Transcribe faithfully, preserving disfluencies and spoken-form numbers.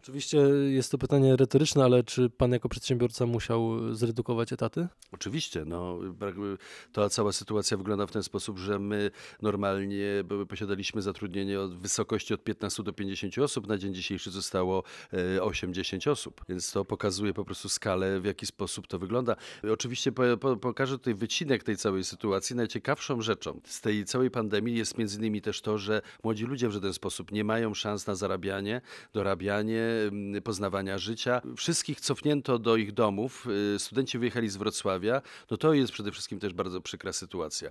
Oczywiście jest to pytanie retoryczne, ale czy pan jako przedsiębiorca musiał zredukować etaty? Oczywiście, no, brak- ta cała sytuacja wygląda w ten sposób, że my normalnie b- posiadaliśmy zatrudnienie od wysokości od piętnastu do pięćdziesięciu osób, na dzień dzisiejszy zostało e, osiem dziesięć osób, więc to pokazuje po prostu skalę, w jaki sposób to wygląda. Oczywiście po, po, pokażę tutaj wycinek tej całej sytuacji. Najciekawszą rzeczą z tej całej pandemii jest między innymi też to, że młodzi ludzie w żaden sposób nie mają szans na zarabianie, dorabianie, mm, poznawania życia. Wszystkich cofnięto do ich domów, y, studenci wyjechali z Wrocławia, no to jest przede wszystkim też bardzo przykra sytuacja.